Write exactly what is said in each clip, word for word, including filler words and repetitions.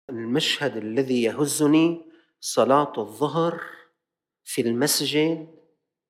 المشهد الذي يهزني صلاة الظهر في المسجد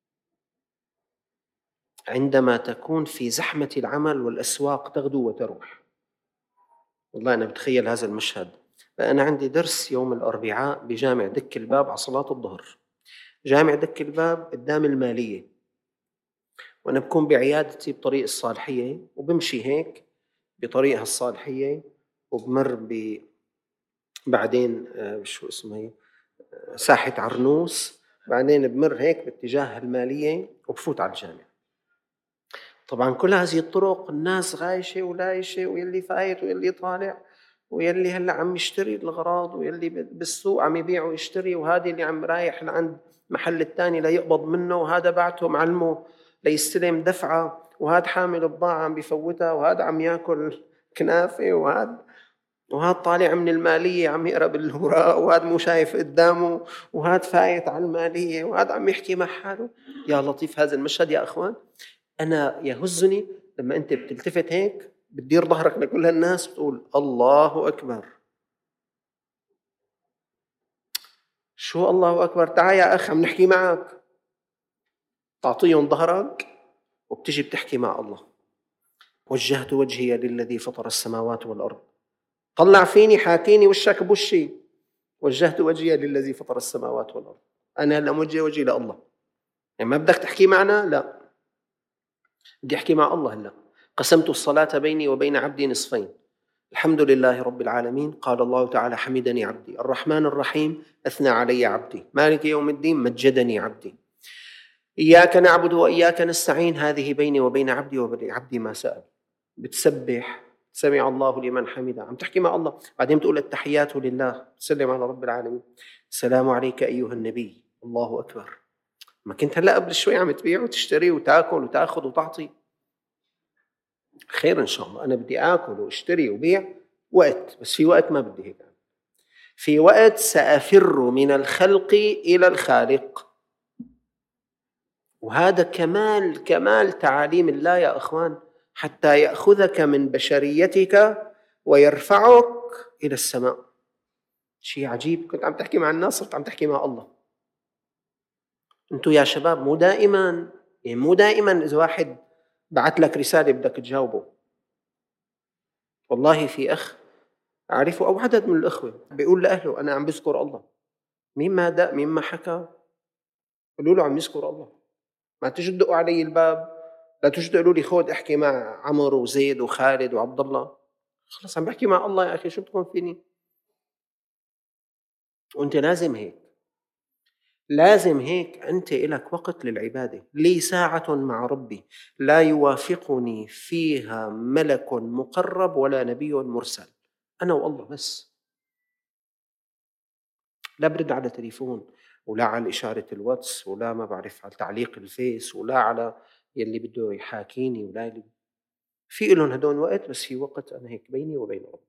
عندما تكون في زحمة العمل والأسواق تغدو وتروح. والله أنا بتخيل هذا المشهد. فأنا عندي درس يوم الأربعاء بجامع دك الباب على صلاة الظهر. جامع دك الباب قدام المالية، وأنا بكون بعيادتي بطريق الصالحية وبمشي هيك بطريقها الصالحية وبمر ب بعدين آه، شو اسمه هي آه، ساحة عرنوس، بعدين بمر هيك باتجاه المالية وبفوت على الجامع. طبعا كل هذه الطرق الناس غايشة ولايشة، ويلي فايت ويلي طالع، ويلي هلا عم يشتري الأغراض، ويلي بالسوق عم يبيع ويشتري، وهذا اللي عم رايح لعند محل الثاني ليقبض منه، وهذا بعته معلمه ليستلم دفعة، وهذا حامل بضاعة عم بيفوتها، وهذا عم ياكل كنافة، وهذا وهذا طالع من المالية عم يقرأ بالوراق، وهذا مو شايف قدامه، وهذا فايت على المالية، وهذا عم يحكي مع حاله. يا لطيف هذا المشهد يا أخوان. أنا يهزني لما أنت بتلتفت هيك بتدير ظهرك لكل هالناس بتقول الله أكبر. شو الله أكبر؟ تعال يا أخ عم نحكي معك. تعطيهم ظهرك وبتجي بتحكي مع الله. وجهت وجهي للذي فطر السماوات والأرض. طلع فيني حاكيني وشك بوشي. وجهت وجهي للذي فطر السماوات والأرض. أنا هلا موجه وجهي لله. يعني ما بدك تحكي معنا؟ لا، بدي أحكي مع الله هلا. قسمت الصلاة بيني وبين عبدي نصفين. الحمد لله رب العالمين، قال الله تعالى حمدني عبدي. الرحمن الرحيم أثنى علي عبدي. مالك يوم الدين مجدني عبدي. إياك نعبد وإياك نستعين، هذه بيني وبين عبدي وبين عبدي ما سأل. بتسبح، سمع الله لمن حمده، عم تحكي مع الله. بعدين بتقول التحيات لله، تسلم على رب العالمين. السلام عليك أيها النبي. الله أكبر. ما كنت هلأ قبل شوي عم تبيع وتشتري وتاكل وتاخذ وتعطي؟ خير إن شاء الله. أنا بدي آكل واشتري وبيع وقت، بس في وقت ما بدي هيك. في وقت سأفر من الخلق إلى الخالق. وهذا كمال كمال تعاليم الله يا أخوان، حتى يأخذك من بشريتك ويرفعك إلى السماء. شيء عجيب. كنت عم تحكي مع الناس، صرت عم تحكي مع الله. أنتوا يا شباب مو دائما يعني مو دائما إذا واحد بعت لك رسالة بدك تجاوبه. والله في أخ أعرفه أو عدد من الأخوة بيقول لأهله أنا عم بذكر الله. مين ما دق مين ما حكى قولوا له عم يذكر الله. ما تجوا تدقوا علي الباب، لا تجوا تقولوا لي خود احكي مع عمر وزيد وخالد وعبد الله. خلص عم بحكي مع الله يا أخي، شو بدكم فيني؟ وأنت لازم هيك، لازم هيك. أنت إلك وقت للعبادة. لي ساعة مع ربي لا يوافقني فيها ملك مقرب ولا نبي مرسل. أنا والله بس. لا برد على تليفون، ولا على إشارة الواتس، ولا ما بعرف على تعليق الفيس، ولا على يلي بده يحاكيني، ولا يلي في لهم هدول وقت. بس في وقت أنا هيك بيني وبين ربي.